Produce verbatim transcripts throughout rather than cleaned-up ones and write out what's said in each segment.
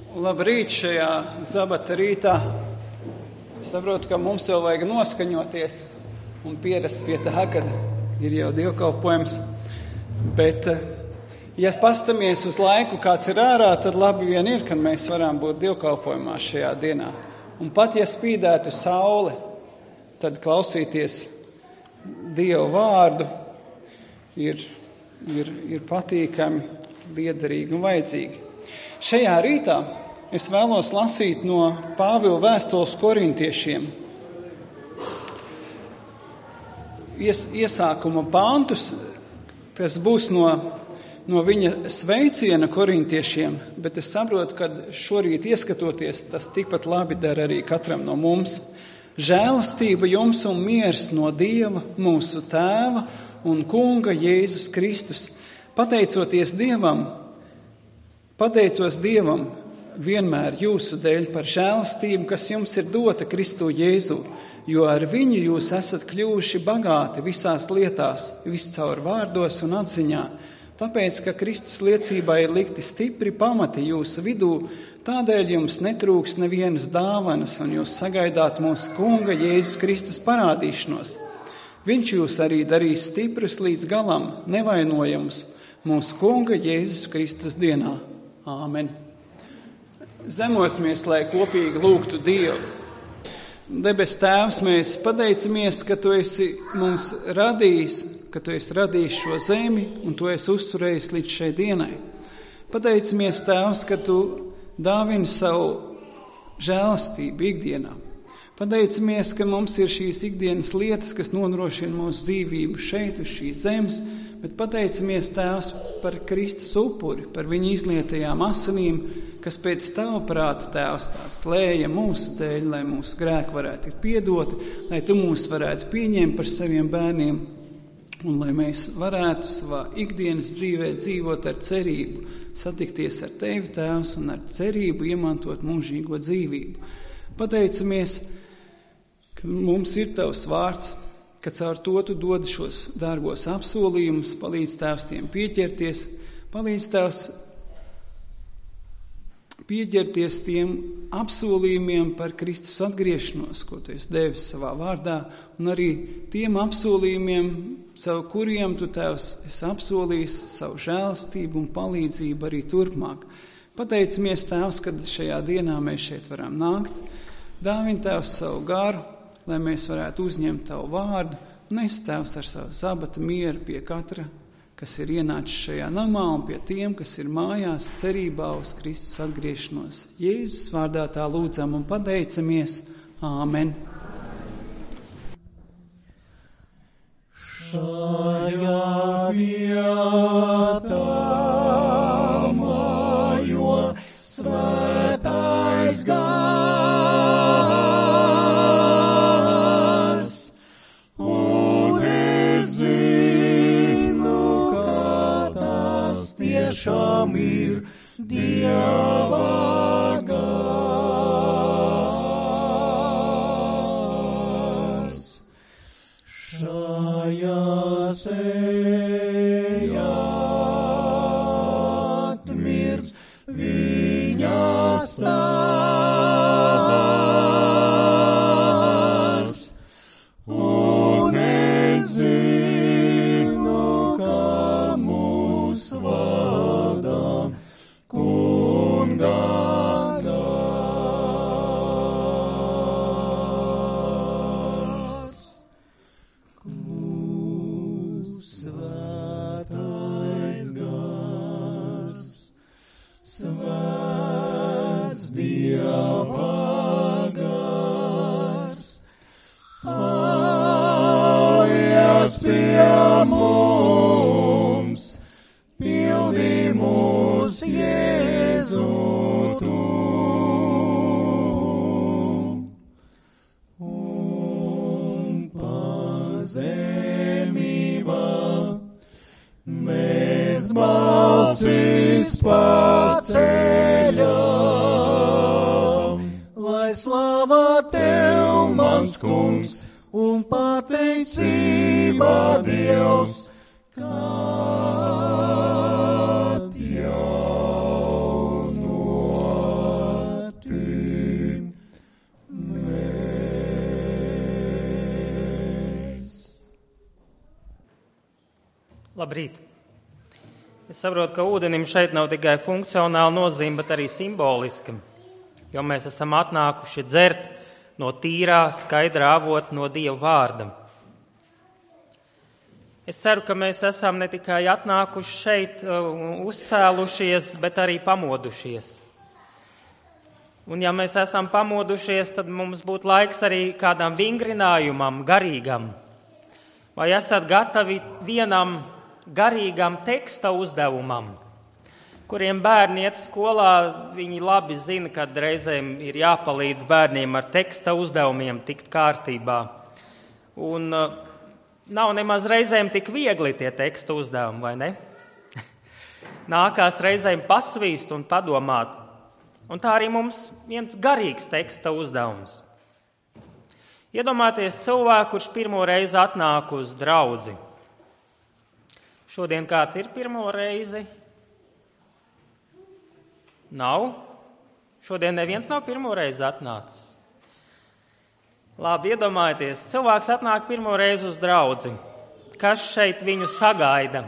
Labrīt šajā zabata rītā. Saprotu, ka mums jau vajag noskaņoties un pierast pie tā, kad ir jau dievkalpojums. Bet, ja pastamies uz laiku, kāds ir ārā, tad labi vien ir, ka mēs varam būt dievkalpojumā šajā dienā. Un pat, ja spīdētu saule, tad klausīties Dievu vārdu ir, ir, ir patīkami, liederīgi un vajadzīgi. Šajā rītā es vēlos lasīt no Pāvila vēstules korintiešiem ies, iesākuma pantus, kas būs no, no viņa sveiciena korintiešiem, bet es saprotu, ka šorīt ieskatoties, tas tikpat labi dara arī katram no mums. Žēlastība jums un miers no Dieva, mūsu Tēva un Kunga Jēzus Kristus. Pateicoties Dievam, pateicos Dievam vienmēr jūsu dēļ par žēlastību, kas jums ir dota Kristu Jēzu, jo ar viņu jūs esat kļuvuši bagāti visās lietās, viscaur vārdos un atziņā. Tāpēc, ka Kristus liecībā ir likti stipri pamati jūsu vidū, tādēļ jums netrūks nevienas dāvanas, un jūs sagaidāt mūsu Kunga Jēzus Kristus parādīšanos. Viņš jūs arī darīs stiprus līdz galam, nevainojamus, mūsu Kunga Jēzus Kristus dienā. Āmen. Zemosimies, lai kopīgi lūgtu Dievu. Debes Tēvs, mēs pateicamies, ka Tu esi mums radījis, ka Tu esi radījis šo zemi un Tu esi uzturējis līdz šai dienai. Pateicamies, Tēvs, ka Tu dāvini savu žēlastību ikdienā. Pateicamies, ka mums ir šīs ikdienas lietas, kas nodrošina mūsu dzīvību šeit, uz šīs zemes, bet pateicamies, Tēvs, par Kristus upuri, par viņa izlietajām asinīm, kas pēc Tava prāta, Tēvs, tās lēja mūsu dēļ, lai mūsu grēki varētu tikt piedoti, lai Tu mūs varētu pieņemt par saviem bērniem un lai mēs varētu savā ikdienas dzīvē dzīvot ar cerību, satikties ar Tevi, Tēvs, un ar cerību iemantot mūžīgo dzīvību. Pateicamies, ka mums ir Tavs vārds, ka caur to Tu dod šos dārgos apsolījumus, palīdz Tēvs tiem pieķerties, palīdz Tēvs pieķerties tiem apsolījumiem par Kristus atgriešanos, ko Tu esi devis savā vārdā, un arī tiem apsolījumiem, savu kuriem Tu, Tēvs, esi apsolījis savu žēlastību un palīdzību arī turpmāk. Pateicamies, Tēvs, kad šajā dienā mēs šeit varam nākt. Dāvini, Tēvs, savu garu, lai mēs varētu uzņemt Tavu vārdu, un es, Tēvs, ar savu sabata mieru pie katra, kas ir ienācis šajā namā, un pie tiem, kas ir mājās cerībā uz Kristus atgriešanos. Jēzus vārdā tā lūdzam un pateicamies. Āmen. Šajā vietā mājo svētais gars, un es zinu, ka tas tiešām ir Dieva gars. Šajā sejā atmirs viņa stars, un es zinu, ka mūs vada Kunga gars. Svētais gars, svēts Dieva gars, aies pie mums, pildi mūs Jēzu Tu. Un pazemībā mēs balsis paceļam, lai slava Tev, mans Kungs, un pateicība Dievs, kā atjauno Labrīt! Es saprotu, ka ūdenim šeit nav tikai funkcionāla nozīme, bet arī simboliska, jo mēs esam atnākuši dzert no tīrā, skaidrā avota, no Dieva vārda. Es ceru, ka mēs esam ne tikai atnākuši šeit, uzcēlušies, bet arī pamodušies. Un ja mēs esam pamodušies, tad mums būtu laiks arī kādam vingrinājumam, garīgam. Vai esat gatavi vienam garīgam teksta uzdevumam, kuriem bērni iet skolā, viņi labi zina, kad reizēm ir jāpalīdz bērniem ar teksta uzdevumiem tikt kārtībā. Un uh, nav nemaz reizēm tik viegli tie teksta uzdevumi, vai ne? Nākās reizēm pasvīst un padomāt. Un tā arī mums viens garīgs teksta uzdevums. Iedomāties cilvēku, kurš pirmo reizi atnāk uz draudzi. Šodien kāds ir pirmo reizi? Nav. Šodien neviens nav pirmo reizi atnācis. Labi, iedomājieties, cilvēks atnāk pirmo reizi uz draudzi. Kas šeit viņu sagaida?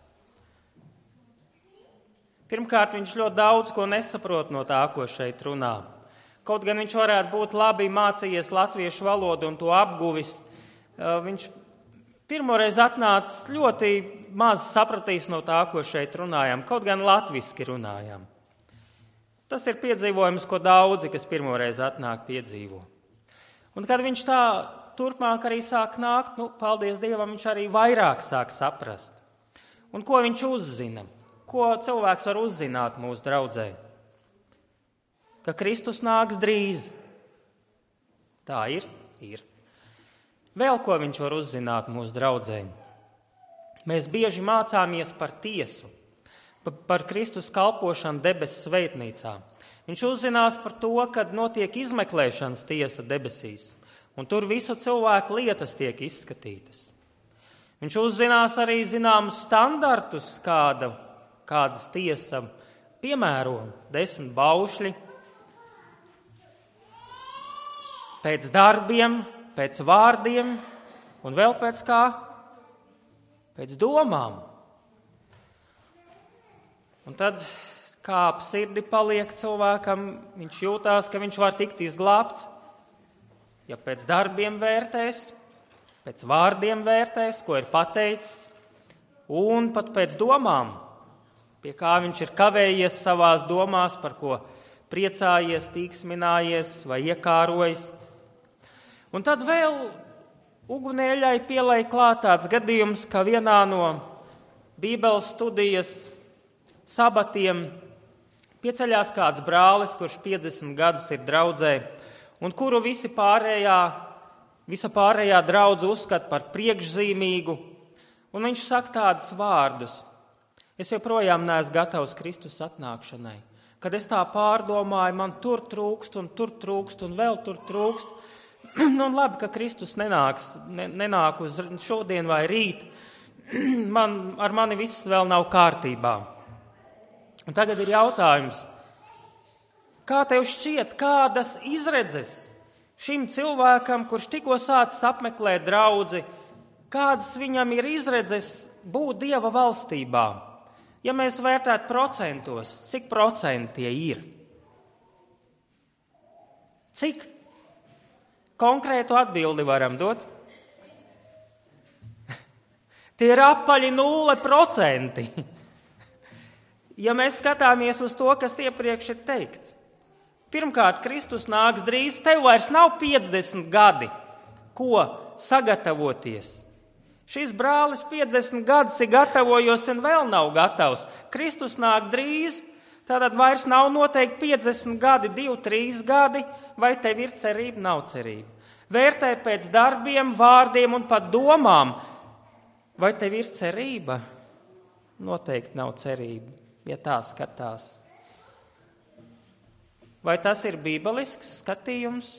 Pirmkārt, viņš ļoti daudz ko nesaprot no tā, ko šeit runā. Kaut gan viņš varētu būt labi mācījies latviešu valodu un to apguvis, viņš pirmoreiz atnācis ļoti maz sapratīs no tā, ko šeit runājām, kaut gan latviski runājām. Tas ir piedzīvojums, ko daudzi, kas pirmoreiz atnāk, piedzīvo. Un kad viņš tā turpmāk arī sāk nākt, nu, paldies Dievam, viņš arī vairāk sāk saprast. Un ko viņš uzzina? Ko cilvēks var uzzināt mūsu draudzē? Ka Kristus nāks drīz. Tā ir? Ir. Vēl ko viņš var uzzināt mūsu draudzē? Mēs bieži mācāmies par tiesu, par Kristus kalpošanu debesu svētnīcā. Viņš uzzinās par to, kad notiek izmeklēšanas tiesa debesīs, un tur visu cilvēku lietas tiek izskatītas. Viņš uzzinās arī zināmus standartus, kāda, kādas tiesa piemēro, desmit baušļi, pēc darbiem, pēc vārdiem un vēl pēc kā? Pēc domām. Un tad, kā ap sirdi paliek cilvēkam, viņš jūtās, ka viņš var tikt izglābts, ja pēc darbiem vērtēs, pēc vārdiem vērtēs, ko ir pateicis, un pat pēc domām, pie kā viņš ir kavējies savās domās, par ko priecājies, tīksminājies vai iekārojas. Un tad vēl ugunēļai pielai klāt tāds gadījums, ka vienā no Bībeles studijas sabatiem pieceļās kāds brālis, kurš piecdesmit gadus ir draudzē, un kuru visi pārējā, visa pārējā draudze uzskata par priekšzīmīgu, un viņš saka tādus vārdus: es joprojām neesmu gatavs Kristus atnākšanai. Kad es tā pārdomāju, man tur trūkst, un tur trūkst, un vēl tur trūkst. Nu, labi, ka Kristus nenāks, ne, nenāk uz šodien vai rīt. Man, ar mani viss vēl nav kārtībā. Un tagad ir jautājums, kā tev šķiet, kādas izredzes šim cilvēkam, kurš tikko sācis apmeklēt draudzi, kādas viņam ir izredzes būt Dieva valstībā? Ja mēs vērtētu procentos, cik procenti tie ir? Cik? Konkrētu atbildi varam dot? Tie ir apaļi nulle procenti. Ja mēs skatāmies uz to, kas iepriekš ir teikts. Pirmkārt, Kristus nāks drīz, tev vairs nav piecdesmit gadi, ko sagatavoties. Šis brālis piecdesmit gadus ir gatavojos un vēl nav gatavs. Kristus nāk drīz, tātad vairs nav noteikti piecdesmit gadi, divi, trīs gadi, vai tev ir cerība, nav cerība. Vērtē pēc darbiem, vārdiem un pat domām, vai tev ir cerība? Noteikti nav cerība, ja tā skatās. Vai tas ir bībelisks skatījums?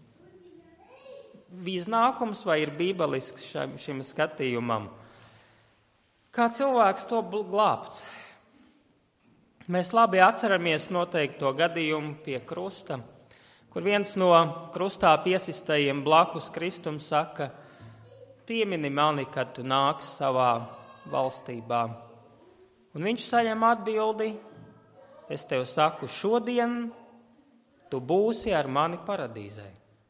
Iznākums vai ir bībelisks šim, šim skatījumam? Kā cilvēks to glābts? Mēs labi atceramies noteikti to gadījumu pie krusta, kur viens no krustā piesistajiem blakus Kristum saka: piemini mani, kad tu nāks savā valstībā. Un viņš saņem atbildi, es tev saku, šodien tu būsi ar mani paradīzē.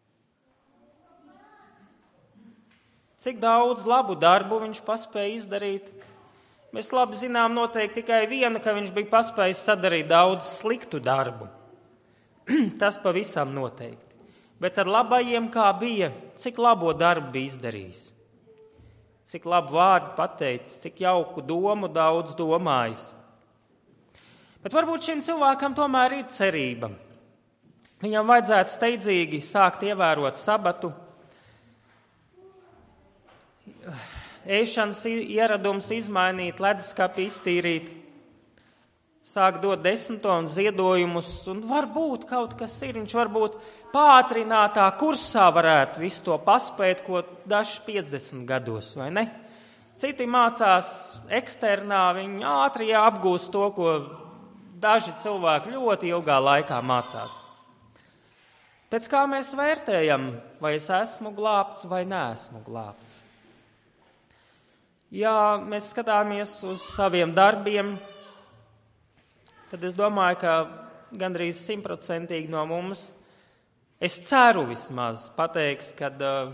Cik daudz labu darbu viņš paspēja izdarīt? Mēs labi zinām noteikti tikai vienu, ka viņš bija paspējis sadarīt daudz sliktu darbu. Tas pavisam noteikti. Bet ar labajiem kā bija, cik labo darbu bija izdarījis. Cik labu vārdu pateicis, cik jauku domu daudz domājis. Bet varbūt šim cilvēkam tomēr ir cerība. Viņam vajadzētu steidzīgi sākt ievērot sabatu. Ēšanas ieradums izmainīt, leduskapi iztīrīt, sāk dot desmito un ziedojumus, un varbūt kaut kas ir, viņš varbūt pātrinātā kursā varētu visu to paspēt, ko dažs piecdesmit gados, vai ne? Citi mācās eksternā, viņi ātri apgūst to, ko daži cilvēki ļoti ilgā laikā mācās. Pēc kā mēs vērtējam, vai es esmu glābts vai neesmu glābts? Ja mēs skatāmies uz saviem darbiem, tad es domāju, ka gandrīz simtprocentīgi no mums, es ceru vismaz, pateiks, ka uh,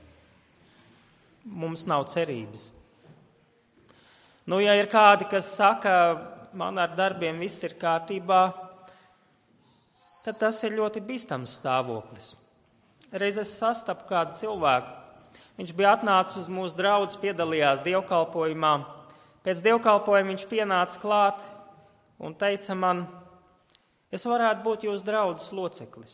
mums nav cerības. Nu, ja ir kādi, kas saka, man ar darbiem viss ir kārtībā, tad tas ir ļoti bīstams stāvoklis. Reiz es sastapu kādu cilvēku. Viņš bija atnācis uz mūsu draugu, piedalījās dievkalpojumā. Pēc dievkalpojuma viņš pienāca klāt un teica man, es varētu būt jūsu draudzes loceklis.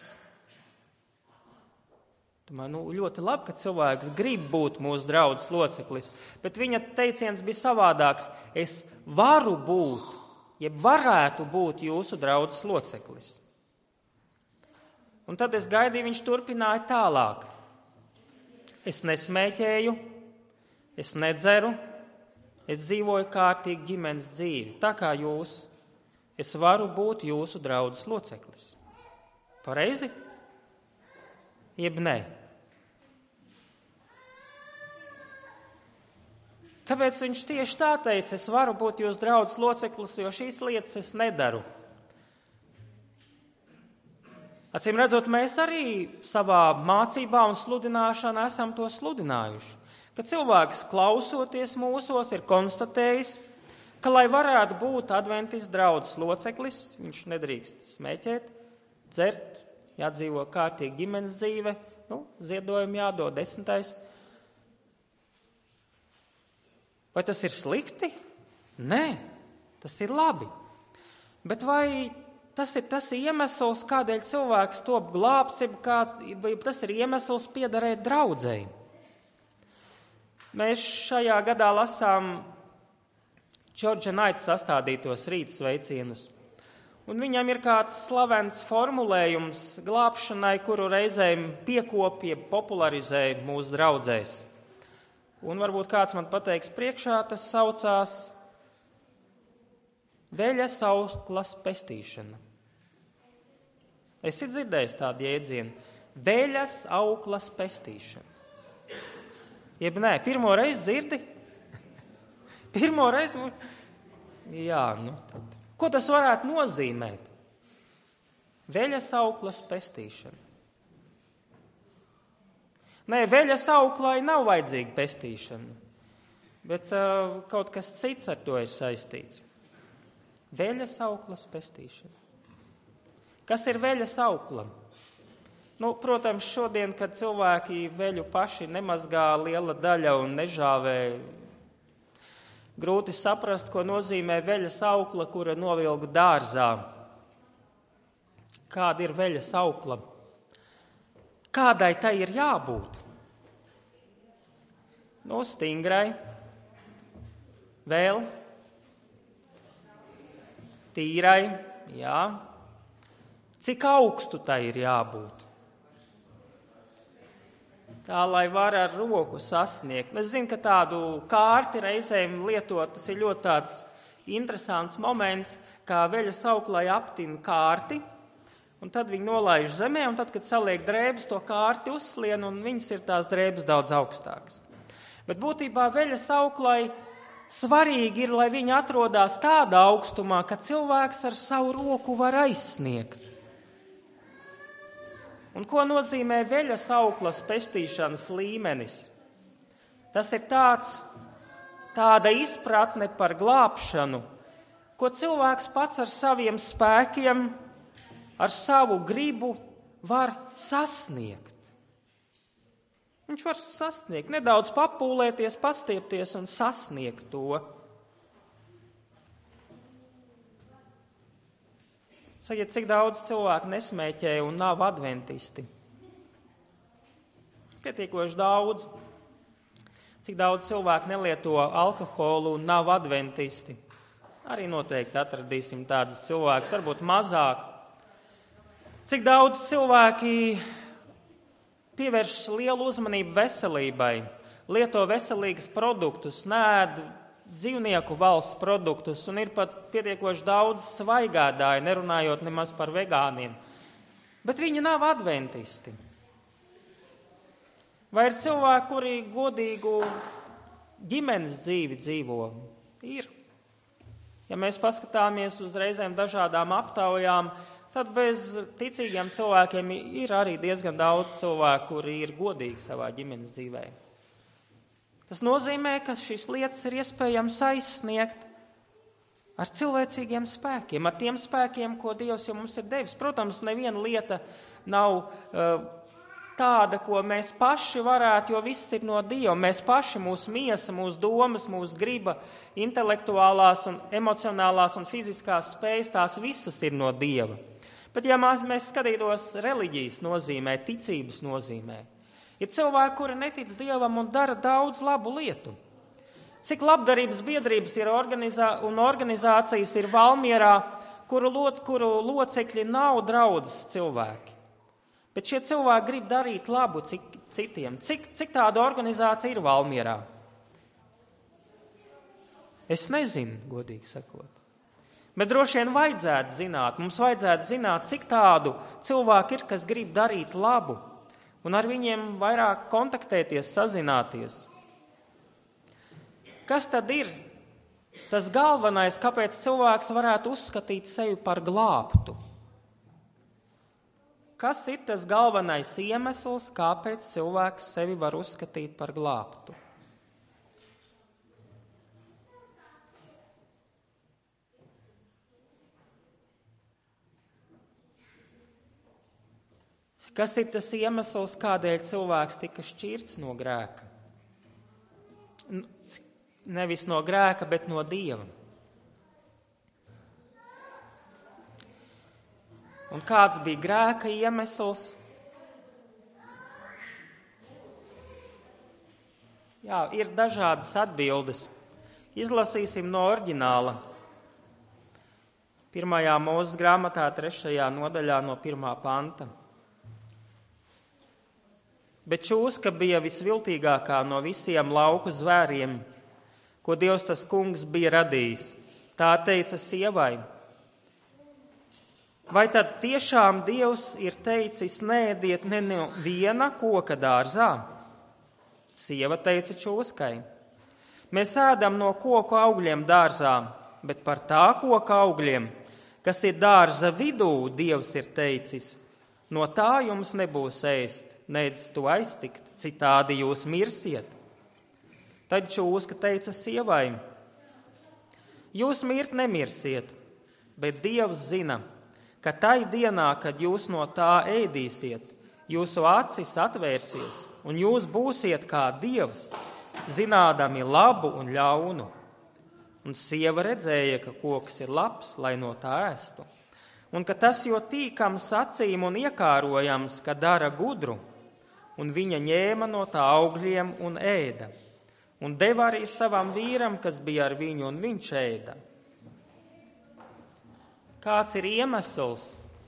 Domāju, nu, ļoti labi, ka cilvēks grib būt mūsu draudzes loceklis, bet viņa teiciens bija savādāks. Es varu būt, jeb varētu būt jūsu draudzes loceklis. Un tad es gaidīju, viņš turpināja tālāk. Es nesmēķēju, es nedzeru, es dzīvoju kārtīgi ģimenes dzīvi. Tā kā jūs, es varu būt jūsu draudzes loceklis. Pareizi? Jeb nē? Kāpēc viņš tieši tā teica, es varu būt jūsu draudzes loceklis, jo šīs lietas es nedaru? Acīm redzot, mēs arī savā mācībā un sludināšanā esam to sludinājuši. Kad cilvēks klausoties mūsos ir konstatējis, ka, lai varētu būt adventistu draudzes loceklis, viņš nedrīkst smēķēt, dzert, jādzīvo kārtīgi ģimenes dzīve, nu, ziedojumi jādod desmitais. Vai tas ir slikti? Nē, tas ir labi. Bet vai tas ir tas iemesls, kādēļ cilvēks top glābts, vai tas ir iemesls piederēt draudzei? Mēs šajā gadā lasām Džordža Naita sastādītos rītsveicienus. Un viņam ir kāds slavens formulējums glābšanai, kuru reizēm piekopja, popularizē mūsu draudzēs. Un varbūt kāds man pateiks priekšā, tas saucās veļas auklas pestīšana. Esi dzirdējis tādu jēdzienu? Veļas auklas pestīšana. Jeb nē, pirmo reizi dzirdi? Pirmo reizi? Jā, nu tad. Ko tas varētu nozīmēt? Veļas auklas pestīšana. Nē, veļas auklai nav vajadzīga pestīšana, bet uh, kaut kas cits ar to ir saistīts. Veļas auklas pestīšana. Kas ir veļas aukla? Nu, protams, šodien, kad cilvēki veļu paši nemazgā liela daļa un nežāvē, grūti saprast, ko nozīmē veļas aukla, kura novilga dārzā. Kāda ir veļas aukla? Kādai tai ir jābūt? Nu, stingrai, vēl, tīrai, jā. Cik augstu tai ir jābūt? Tā, lai var ar roku sasniegt. Es zinu, ka tādu kārti reizēm lietot, tas ir ļoti tāds interesants moments, kā veļas auklai aptina kārti, un tad viņi nolaiž zemē, un tad, kad saliek drēbes, to kārti uzslien, un viņas ir tās drēbes daudz augstākas. Bet būtībā veļas auklai Svarīgi ir, lai viņi atrodas tādā augstumā, ka cilvēks ar savu roku var aizsniegt. Un ko nozīmē veļas auklas pestīšanas līmenis? Tas ir tāds, tāda izpratne par glābšanu, ko cilvēks pats ar saviem spēkiem, ar savu gribu var sasniegt. Viņš var sasniegt, nedaudz papūlēties, pastiepties un sasniegt to. Sakiet, cik daudz cilvēku nesmēķē un nav adventisti? Pietiekoši daudz. Cik daudz cilvēku nelieto alkoholu un nav adventisti? Arī noteikti atradīsim tādas cilvēkus, varbūt mazāk. Cik daudz cilvēki pievērš lielu uzmanību veselībai, lieto veselīgus produktus, nēd dzīvnieku valsts produktus un ir pat pietiekoši daudz svaigādāji, nerunājot nemaz par vegāniem. Bet viņi nav adventisti. Vai ir cilvēki, kuri godīgu ģimenes dzīvi dzīvo? Ir. Ja mēs paskatāmies uz reizēm dažādām aptaujām, tad bez ticīgiem cilvēkiem ir arī diezgan daudz cilvēku, kuri ir godīgi savā ģimenes dzīvē. Tas nozīmē, ka šīs lietas ir iespējams aizsniegt ar cilvēcīgiem spēkiem, ar tiem spēkiem, ko Dievs jau mums ir devis. Protams, neviena lieta nav uh, tāda, ko mēs paši varētu, jo viss ir no Dieva. Mēs paši, mūsu miesa, mūsu domas, mūsu griba, intelektuālās un emocionālās un fiziskās spējas, tās visas ir no Dieva. Bet ja mēs skatītos reliģijas nozīmē, ticības nozīmē, ir cilvēki, kuri netic Dievam un dara daudz labu lietu. Cik labdarības biedrības ir organizā, un organizācijas ir Valmierā, kuru, lot, kuru locekļi nav draudzes cilvēki. Bet šie cilvēki grib darīt labu cik, citiem. Cik, cik tāda organizācija ir Valmierā? Es nezinu, godīgi sakot. Bet droši vien vajadzētu zināt, mums vajadzētu zināt, cik tādu cilvēku ir, kas grib darīt labu, un ar viņiem vairāk kontaktēties, sazināties. Kas tad ir tas galvenais, kāpēc cilvēks varētu uzskatīt sevi par glābtu? Kas ir tas galvenais iemesls, kāpēc cilvēks sevi var uzskatīt par glābtu? Kas ir tas iemesls, kādēļ cilvēks tika šķirts no grēka? Nevis no grēka, bet no Dieva. Un kāds bija grēka iemesls? Jā, ir dažādas atbildes. Izlasīsim no oriģināla. Pirmajā Mūzes grāmatā, trešajā nodaļā no pirmā panta. Bet čūska bija visviltīgākā no visiem lauku zvēriem, ko Dievs tas kungs bija radījis. Tā teica sievai: vai tad tiešām Dievs ir teicis, neēdiet ne no viena koka dārzā? Sieva teica čūskai: mēs ēdam no koku augļiem dārzā, bet par tā koka augļiem, kas ir dārza vidū, Dievs ir teicis: no tā jums nebūs ēst, nedz to aiztikt, citādi jūs mirsiet. Tad čūska teica sievai: jūs mirt nemirsiet, bet Dievs zina, ka tai dienā, kad jūs no tā ēdīsiet, jūsu acis atvērsies, un jūs būsiet kā Dievs, zinādami labu un ļaunu. Un sieva redzēja, ka koks ir labs, lai no tā ēstu, un ka tas jo tīkams acīm un iekārojams, ka dara gudru, un viņa ņēma no tā augļiem un ēda, un deva arī savam vīram, kas bija ar viņu, un viņš ēda. Kāds ir iemesls?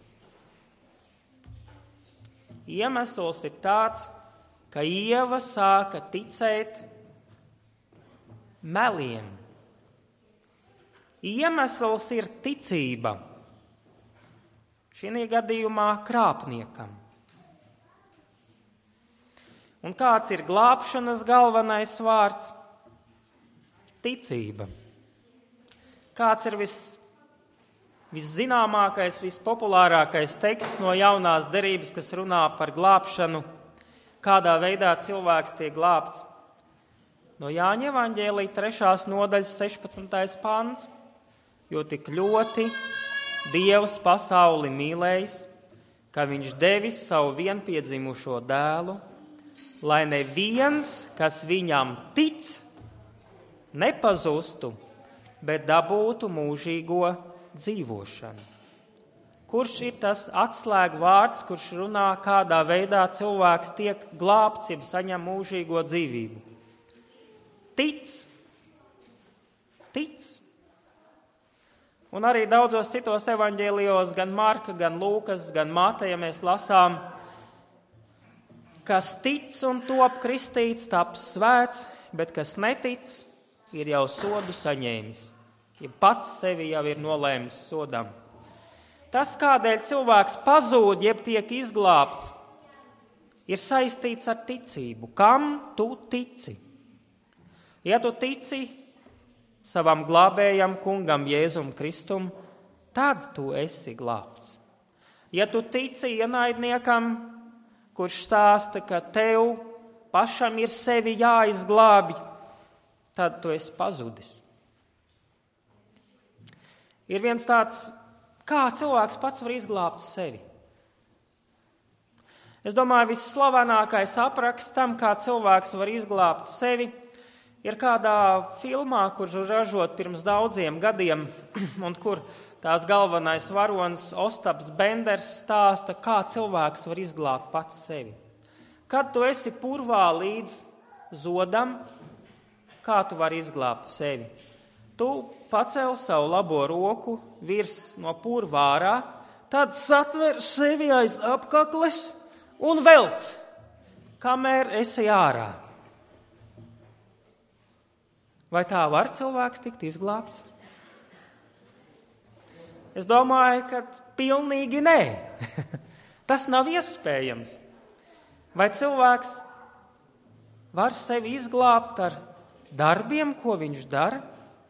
Iemesls ir tāds, ka Ieva sāka ticēt meliem. Iemesls ir ticība. Šī gadījumā krāpniekam. Un kāds ir glābšanas galvenais vārds? ticība. Kāds ir vis, viszināmākais, vispopulārākais teksts no jaunās derības, kas runā par glābšanu, kādā veidā cilvēks tiek glābts? No Jāņa evaņģēlija trešās nodaļas sešpadsmitais pants. Jo tik ļoti Dievs pasauli mīlējis, ka viņš devis savu vienpiedzimušo dēlu, lai neviens, kas viņam tic, nepazustu, bet dabūtu mūžīgo dzīvošanu. Kurš ir tas atslēgu vārds, kurš runā, kādā veidā cilvēks tiek glābts, jeb saņem mūžīgo dzīvību? Tic. Tic. Un arī daudzos citos evaņģēlijos, gan Marka, gan Lūkas, gan Mateja mēs lasām, kas tic un top kristīts, taps svēts, bet kas netic, ir jau sodu saņēmis. Ja pats sevi jau ir nolēmis sodam. Tas, kādēļ cilvēks pazūd, jeb tiek izglābts, ir saistīts ar ticību. Kam tu tici? Ja tu tici savam glābējam kungam Jēzum Kristum, tad tu esi glābts. Ja tu tici ienaidniekam, kurš stāsta, ka tev pašam ir sevi jāizglābj, tad tu esi pazudis. Ir viens tāds, kā cilvēks pats var izglābt sevi. Es domāju, visslavenākais apraksts tam, kā cilvēks var izglābt sevi, ir kādā filmā, kurš ražot pirms daudziem gadiem, un kur tās galvenais varonis Ostaps Benders stāsta, kā cilvēks var izglābt pats sevi. Kad tu esi purvā līdz zodam, kā tu vari izglābt sevi? Tu pacel savu labo roku virs no purva ārā, tad satver sevi aiz apkakles un velc, kamēr esi ārā. Vai tā var cilvēks tikt izglābts? Es domāju, ka pilnīgi nē. Tas nav iespējams. Vai cilvēks var sevi izglābt ar darbiem, ko viņš dara?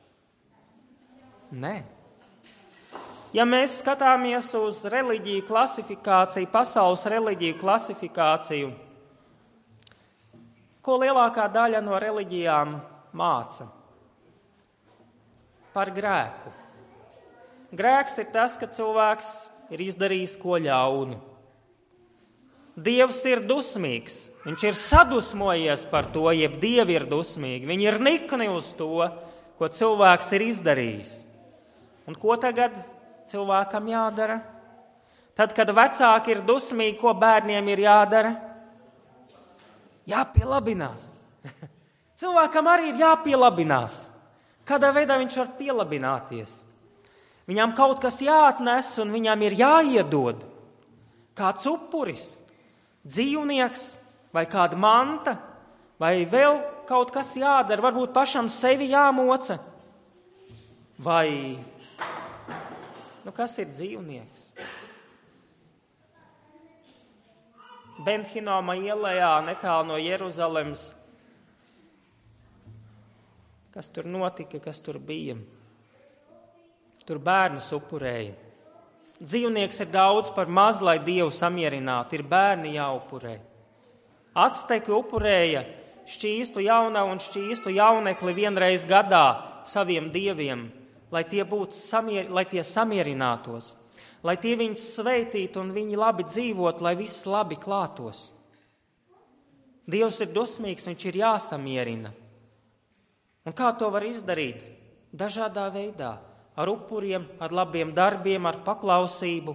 Nē. Ja mēs skatāmies uz reliģiju klasifikāciju, pasaules reliģiju klasifikāciju, ko lielākā daļa no reliģijām māca? Par grēku. Grēks ir tas, ka cilvēks ir izdarījis ko ļaunu. Dievs ir dusmīgs. Viņš ir sadusmojies par to, jeb Dievi ir dusmīgi. Viņi ir nikni uz to, ko cilvēks ir izdarījis. Un ko tagad cilvēkam jādara? Tad, kad vecāki ir dusmīgi, ko bērniem ir jādara? Jāpielabinās. Cilvēkam arī ir jāpielabinās. Kādā veidā viņš var pielabināties? Viņam kaut kas jāatnes un viņam ir jāiedod. Kāds upuris, dzīvnieks vai kāda manta, vai vēl kaut kas jādara, varbūt pašam sevi jāmoca. Vai, nu kas ir dzīvnieks? Benhinoma ielējā netālu no Jeruzalemes. Kas tur notika, kas tur bija? Tur bērnus upurēja. Dzīvnieks ir daudz par maz, lai Dievu samierinātu. Ir bērni jāupurē. Acteki upurēja šķīstu jaunavu un šķīstu jaunekli vienreiz gadā saviem dieviem, lai tie, būtu samier, lai tie samierinātos, lai tie viņus sveitītu un viņi labi dzīvot, lai viss labi klātos. Dievs ir dusmīgs, viņš ir jāsamierina. Un kā to var izdarīt? Dažādā veidā. Ar upuriem, ar labiem darbiem, ar paklausību.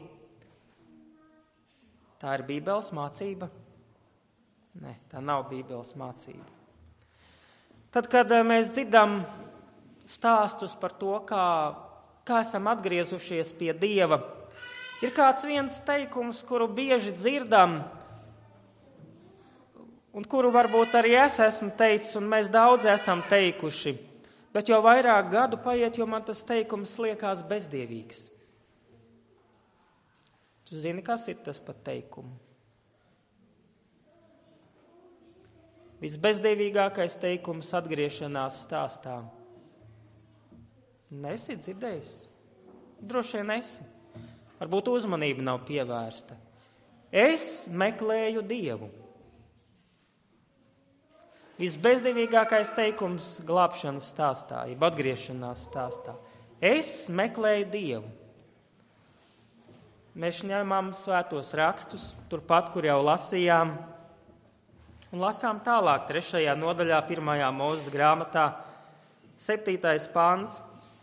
Tā ir Bībeles mācība? Nē, tā nav Bībeles mācība. Tad, kad mēs dzirdam stāstus par to, kā, kā esam atgriezušies pie Dieva, ir kāds viens teikums, kuru bieži dzirdam, un kuru varbūt arī es esmu teicis, un mēs daudz esam teikuši, bet jau vairāk gadu paiet, jo man tas teikums liekas bezdievīgs. Tu zini, kas ir tas par teikumu? Visbezdievīgākais teikums atgriešanās stāstā. Nesi dzirdējis? Droši vien esi. Varbūt uzmanība nav pievērsta. Es meklēju Dievu. Visbezdevīgākais teikums glābšanas stāstā, jeb atgriešanās stāstā. Es meklēju Dievu. Mēs ņemam svētos rakstus, turpat, kur jau lasījām, un lasām tālāk, trešajā nodaļā, pirmajā Mūzes grāmatā, septītais pants.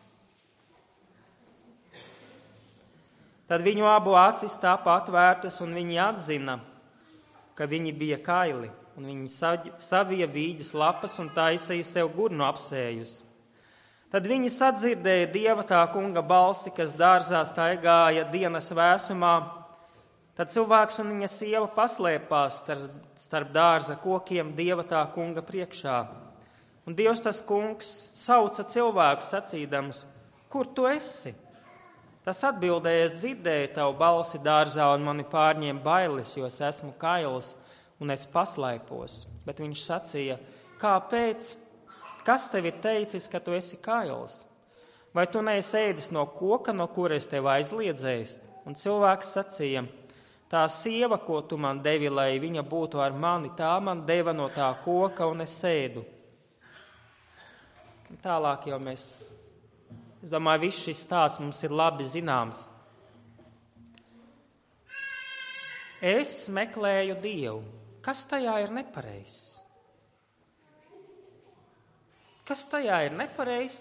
Tad viņu abu acis tāpa atvērtas, un viņi atzina, ka viņi bija kaili, un viņi savija vīģes lapas un taisīja sev gurnu apsējus. Tad viņi sadzirdēja Dieva tā kunga balsi, kas dārzā staigāja dienas vēsumā. Tad cilvēks un viņa sieva paslēpās starp, starp dārza kokiem Dieva tā kunga priekšā. Un Dievs tas kungs sauca cilvēku sacīdams, kur tu esi? Tas atbildēja, es dzirdēju tavu balsi dārzā un mani pārņem bailes, jo es esmu kails un es paslēpos. Bet viņš sacīja, kāpēc? Kas tev ir teicis, ka tu esi kails? Vai tu neesi ēdis no koka, no kura es tev aizliedzēju? Un cilvēks sacīja, tā sieva, ko tu man devi, lai viņa būtu ar mani, tā man deva no tā koka un es ēdu. Tālāk jau mēs, es domāju, viss šis stāsts mums ir labi zināms. Es meklēju Dievu. Kas tajā ir nepareizs? Kas tajā ir nepareizs?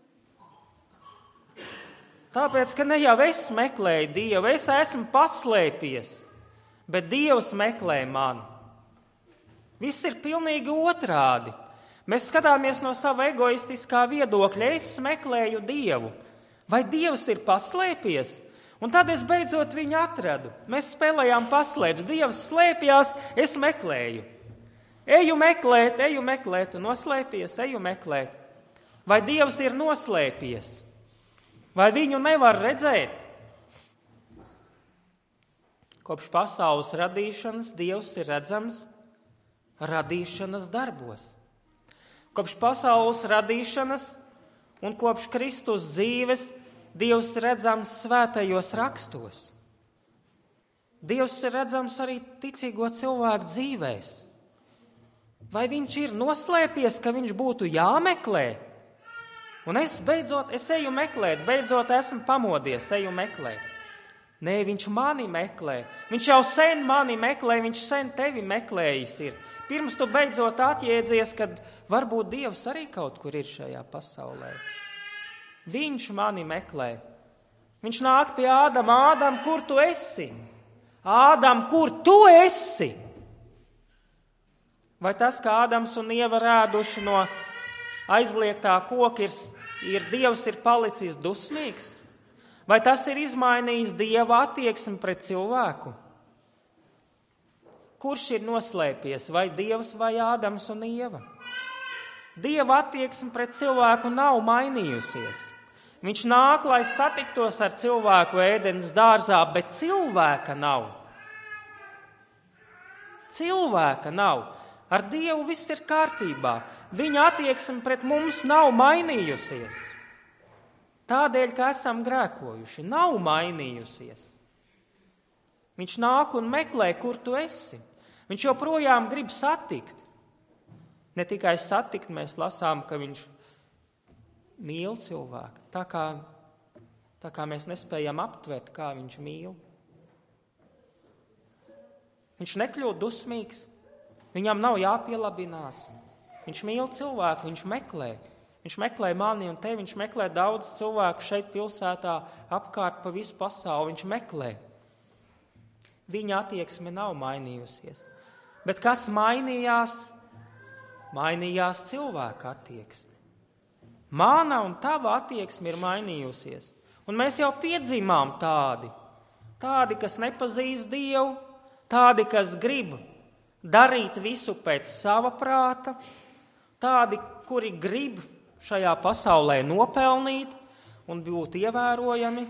Tāpēc, ka ne jau es meklēju Dievu, es esmu paslēpies, bet Dievs meklē mani. Viss ir pilnīgi otrādi. Mēs skatāmies no sava egoistiskā viedokļa. Es meklēju Dievu. Vai Dievs ir paslēpies? Un tad es beidzot viņu atradu. Mēs spēlējām paslēpes. Dievs slēpjās, es meklēju. Eju meklēt, eju meklēt, un noslēpies, eju meklēt. Vai Dievs ir noslēpies? Vai viņu nevar redzēt? Kopš pasaules radīšanas Dievs ir redzams radīšanas darbos. Kopš pasaules radīšanas un kopš Kristus dzīves Dievs ir redzams svētajos rakstos. Dievs ir redzams arī ticīgo cilvēku dzīvēs. Vai viņš ir noslēpies, ka viņš būtu jāmeklē? Un es beidzot, es eju meklēt, beidzot esmu pamodies, eju meklēt. Nē, viņš mani meklē. Viņš jau sen mani meklē, viņš sen tevi meklējis ir. Pirms tu beidzot atjēdzies, kad varbūt Dievs arī kaut kur ir šajā pasaulē. Viņš mani meklē. Viņš nāk pie Ādama, Ādam, kur tu esi? Ādam, kur tu esi? Vai tas, ka Ādams un Ieva rēduši no aizliegtā koka, ir, ir Dievs ir palicis dusmīgs? Vai tas ir izmainījis Dieva attieksmi pret cilvēku? Kurš ir noslēpies, vai Dievs vai Ādams un Ieva? Dieva attieksme pret cilvēku nav mainījusies. Viņš nāk, lai satiktos ar cilvēku ēdenes dārzā, bet cilvēka nav. Cilvēka nav. Ar Dievu viss ir kārtībā. Viņa attieksme pret mums nav mainījusies. Tādēļ, ka esam grēkojuši, nav mainījusies. Viņš nāk un meklē, kur tu esi. Viņš joprojām grib satikt. Ne tikai satikt, mēs lasām, ka viņš mīl cilvēku. Tā kā, tā kā mēs nespējam aptvert, kā viņš mīl. Viņš nekļūst dusmīgs. Viņam nav jāpielabinās. Viņš mīl cilvēku, viņš meklē. Viņš meklē mani un tevi, viņš meklē daudz cilvēku šeit pilsētā, apkārt pa visu pasauli. Viņš meklē. Viņa attieksme nav mainījusies. Bet kas mainījās? Mainījās cilvēka attieksme. Mana un tava attieksme ir mainījusies. Un mēs jau piedzimām tādi. Tādi, kas nepazīst Dievu, tādi, kas grib darīt visu pēc sava prāta, tādi, kuri grib šajā pasaulē nopelnīt un būt ievērojami.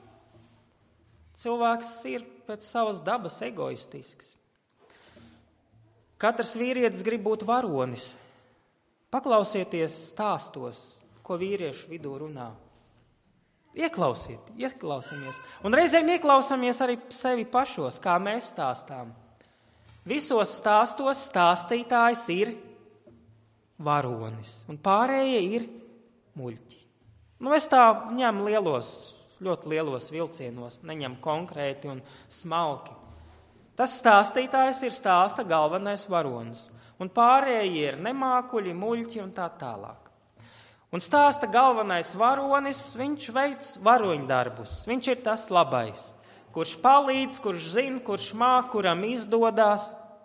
Cilvēks ir pēc savas dabas egoistisks. Katrs vīrietis grib būt varonis. Paklausieties stāstos, ko vīriešu vidū runā. Ieklausiet, ieklausāmies. Un reizēm ieklausāmies arī sevi pašos, kā mēs stāstām. Visos stāstos stāstītājs ir varonis, un pārējie ir muļķi. Nu, es tā ņemu lielos, ļoti lielos vilcienos, neņemu konkrēti un smalki. Tas stāstītājs ir stāsta galvenais varonis, un pārējie ir nemākuļi, muļķi un tā tālāk. Un stāsta galvenais varonis, viņš veic varoņdarbus. Viņš ir tas labais, kurš palīdz, kurš zina, kurš māk, kuram izdodās.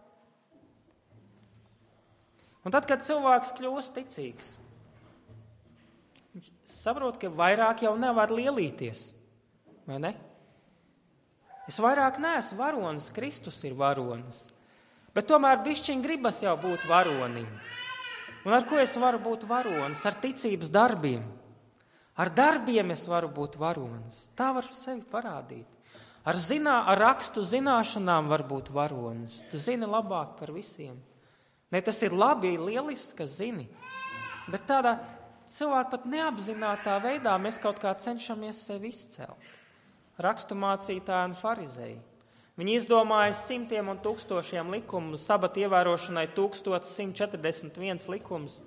Un tad, kad cilvēks kļūst ticīgs, viņš saprot, ka vairāk jau nevar lielīties, vai ne? Es vairāk neesmu varonis, Kristus ir varonis, bet tomēr bišķiņ gribas jau būt varonim. Un ar ko es varu būt varonis? Ar ticības darbiem. Ar darbiem es varu būt varonis. Tā var sevi parādīt. Ar, zinā, ar rakstu zināšanām var būt varonis. Tu zini labāk par visiem. Ne, tas ir labi, lieliski, ka zini. Bet tādā cilvēka pat neapzinātā veidā mēs kaut kā cenšamies sevi izcelt. Rakstu mācītāji un farizēji. Viņi izdomāja simtiem un tūkstošiem likumu, sabata ievērošanai tūkstoš simt četrdesmit viens likums,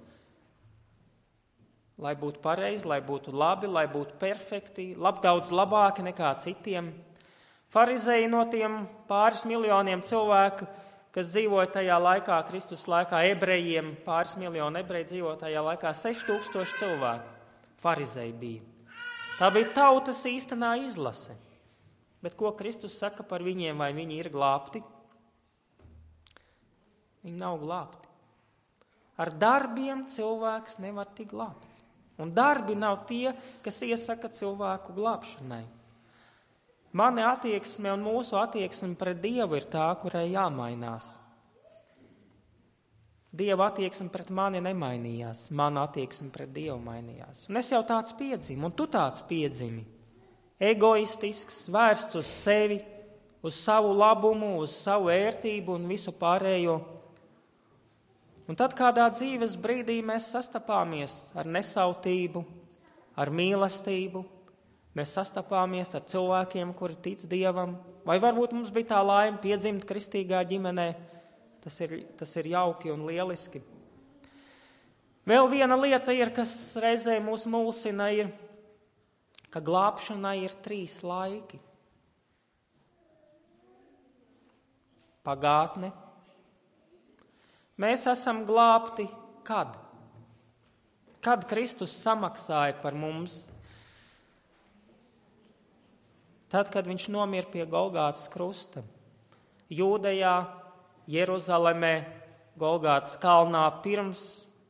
lai būtu pareizi, lai būtu labi, lai būtu perfekti, lab, daudz labāki nekā citiem. Farizēji no tiem pāris miljoniem cilvēku, kas dzīvoja tajā laikā, Kristus laikā, ebrejiem, pāris miljonu ebreji dzīvoja tajā laikā, seši tūkstoši cilvēku farizēji bija. Tā bija tautas īstenā izlase. Bet ko Kristus saka par viņiem, vai viņi ir glābti? Viņi nav glābti. Ar darbiem cilvēks nevar tikt glābts. Un darbi nav tie, kas iesaka cilvēku glābšanai. Mani attieksme un mūsu attieksme pret Dievu ir tā, kurai jāmainās. Dieva attieksme pret mani nemainījās, mana attieksme pret Dievu mainījās. Un es jau tāds piedzimi, un tu tāds piedzimi. Egoistisks, vērsts uz sevi, uz savu labumu, uz savu ērtību un visu pārējo. Un tad kādā dzīves brīdī mēs sastapāmies ar nesautību, ar mīlestību, mēs sastapāmies ar cilvēkiem, kuri tic Dievam, vai varbūt mums bija tā laime piedzimt kristīgā ģimenē, tas ir, tas ir jauki un lieliski. Vēl viena lieta ir, kas reizē mūs mulsina, ir, ka glābšanai ir trīs laiki. Pagātne. Mēs esam glābti kad? Kad Kristus samaksāja par mums? Tad, kad viņš nomira pie Golgātas krusta. Jūdejā, Jeruzalemē, Golgātas kalnā pirms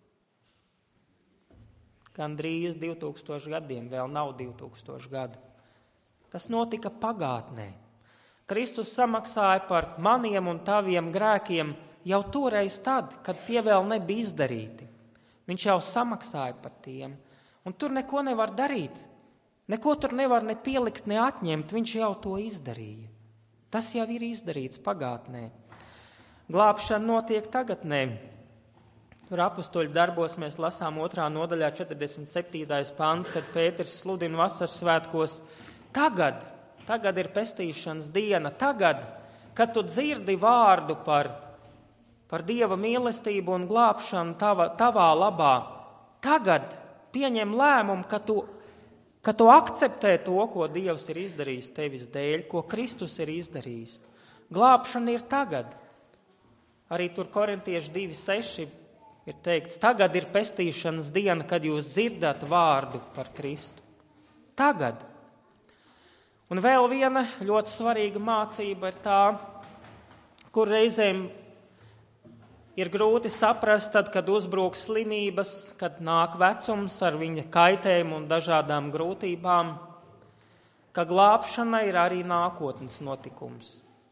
gandrīz divi tūkstoši gadiem, vēl nav divi tūkstoši gadu. Tas notika pagātnē. Kristus samaksāja par maniem un taviem grēkiem jau toreiz tad, kad tie vēl nebija izdarīti. Viņš jau samaksāja par tiem, un tur neko nevar darīt. Neko tur nevar ne pielikt, ne atņemt, viņš jau to izdarīja. Tas jau ir izdarīts pagātnē. Glābšana notiek tagadnē. Tur apustuļu darbos mēs lasām otrā nodaļā četrdesmit septītais pants, kad Pēters sludina vasaras svētkos. Tagad, tagad ir pestīšanas diena, tagad, kad tu dzirdi vārdu par, par Dieva mīlestību un glābšanu tava, tavā labā, tagad pieņem lēmumu, ka tu, ka tu akceptē to, ko Dievs ir izdarījis tevis dēļ, ko Kristus ir izdarījis. Glābšana ir tagad. Arī tur Korintieši divi seši ir teikts, tagad ir pestīšanas diena, kad jūs dzirdat vārdu par Kristu. Tagad. Un vēl viena ļoti svarīga mācība ir tā, kur reizēm ir grūti saprast, tad, kad uzbrūk slimības, kad nāk vecums ar viņa kaitēm un dažādām grūtībām, ka glābšana ir arī nākotnes notikums.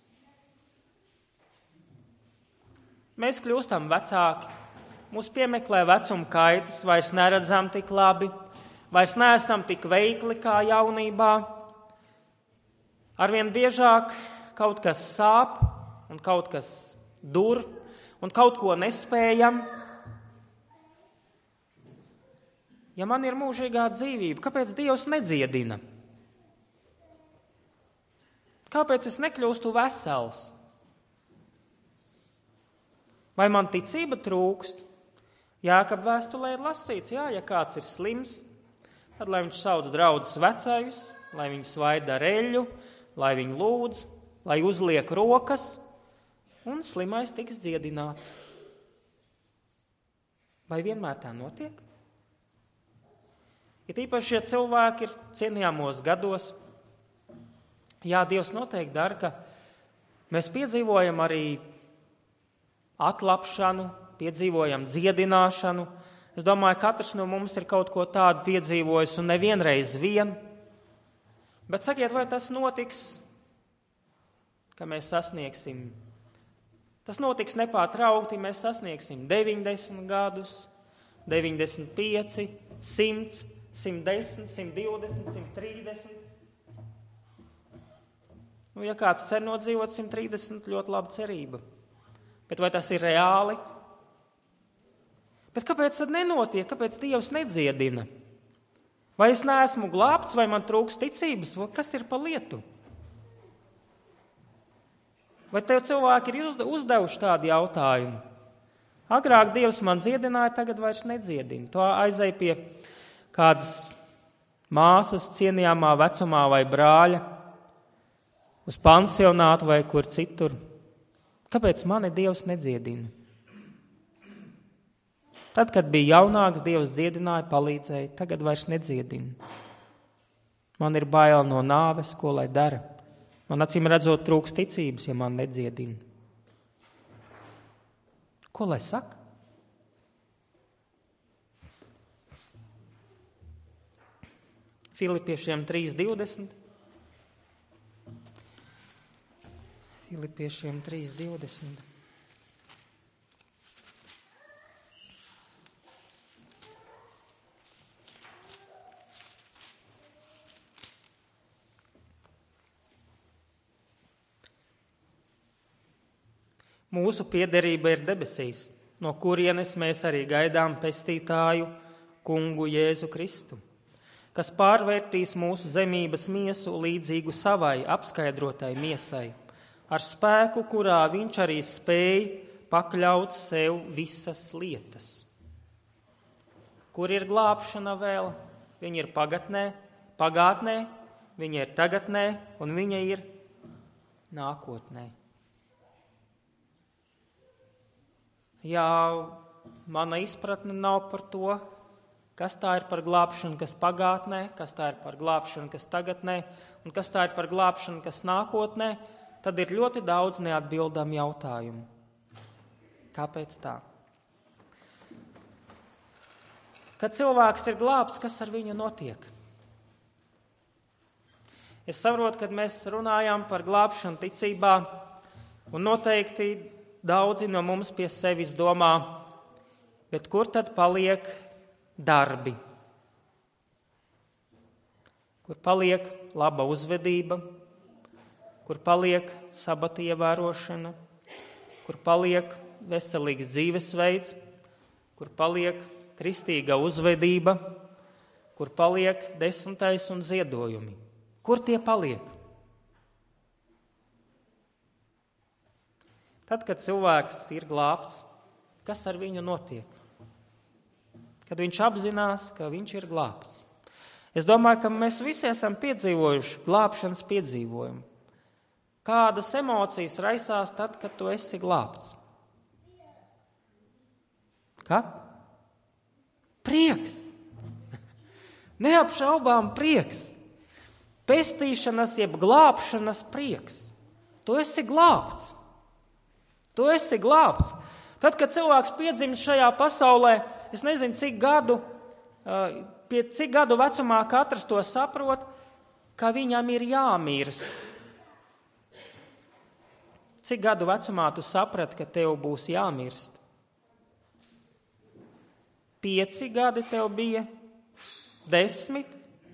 Mēs kļūstam vecāki, mūs piemeklē vecuma kaitas, vairs neredzam tik labi, vairs neesam tik veikli kā jaunībā. Arvien biežāk kaut kas sāp un kaut kas dur un kaut ko nespējam. Ja man ir mūžīgā dzīvība, kāpēc Dievs nedziedina? Kāpēc es nekļūstu vesels? Vai man ticība trūkst? Jākab vēstulē ir lasīts, jā, ja kāds ir slims, tad lai viņš sauc draudzes vecajus, lai viņi svaida ar eļļu, lai viņi lūdz, lai uzliek rokas, un slimais tiks dziedināts. Vai vienmēr tā notiek? Ja tīpaši šie cilvēki ir cienījamos gados, jā, Dievs noteikti dara, ka mēs piedzīvojam arī atlapšanu, piedzīvojam dziedināšanu. Es domāju, katrs no mums ir kaut ko tādu piedzīvojis un nevienreiz vien. Bet sakiet, vai tas notiks, ka mēs sasniegsim? Tas notiks nepārtraukti, mēs sasniegsim deviņdesmit gadus, deviņdesmit pieci, simt, simt desmit, simt divdesmit, simt trīsdesmit. Nu, ja kāds cer nodzīvot simt trīsdesmit, ļoti laba cerība. Bet vai tas ir reāli? Bet kāpēc tad nenotiek? Kāpēc Dievs nedziedina? Vai es neesmu glābts, vai man trūks ticības? Vai kas ir pa lietu? Vai tev cilvēki ir uzdevuši tādu jautājumu? Agrāk Dievs man dziedināja, tagad vairs nedziedina. To aizej pie kādas māsas cienījamā vecumā vai brāļa, uz pansionātu vai kur citur. Kāpēc mani Dievs nedziedina? Tad, kad bija jaunāks, Dievs dziedināja, palīdzēja, tagad vairs nedziedina. Man ir bail no nāves, ko lai dara. Man acīm redzot trūks ticības, ja man nedziedina. Ko lai saka? Filipiešiem trīs divdesmit. Filipiešiem trīs divdesmit. Mūsu piederība ir debesīs, no kurienes mēs arī gaidām pestītāju kungu Jēzu Kristu, kas pārvērtīs mūsu zemības miesu līdzīgu savai apskaidrotai miesai, ar spēku, kurā viņš arī spēj pakļaut sev visas lietas. Kur ir glābšana vēl? Viņa ir pagatnē, pagātnē, viņa ir tagadnē un viņa ir nākotnē. Jā, mana izpratne nav par to, kas tā ir par glābšanu, kas pagātnē, kas tā ir par glābšanu, kas tagadnē, un kas tā ir par glābšanu, kas nākotnē, tad ir ļoti daudz neatbildām jautājumu. Kāpēc tā? Kad cilvēks ir glābts, kas ar viņu notiek? Es saprotu, kad mēs runājām par glābšanu ticībā, un noteikti daudzi no mums pie sevis domā, bet kur tad paliek darbi? Kur paliek laba uzvedība? Kur paliek sabata ievērošana? Kur paliek veselīgs dzīvesveids? Kur paliek kristīga uzvedība? Kur paliek desmitais un ziedojumi? Kur tie paliek? Tad, kad cilvēks ir glābts, kas ar viņu notiek? Kad viņš apzinās, ka viņš ir glābts. Es domāju, ka mēs visi esam piedzīvojuši glābšanas piedzīvojumu. Kādas emocijas raisās tad, kad tu esi glābts? Kā? Prieks! Neapšaubām prieks! Pestīšanas jeb glābšanas prieks. Tu esi glābts! Tu esi glābts. Tad, kad cilvēks piedzimst šajā pasaulē, es nezinu, cik gadu, pie cik gadu vecumā katrs to saprot, ka viņam ir jāmirst. Cik gadu vecumā tu saprati, ka tev būs jāmirst? Pieci gadi tev bija? Desmit?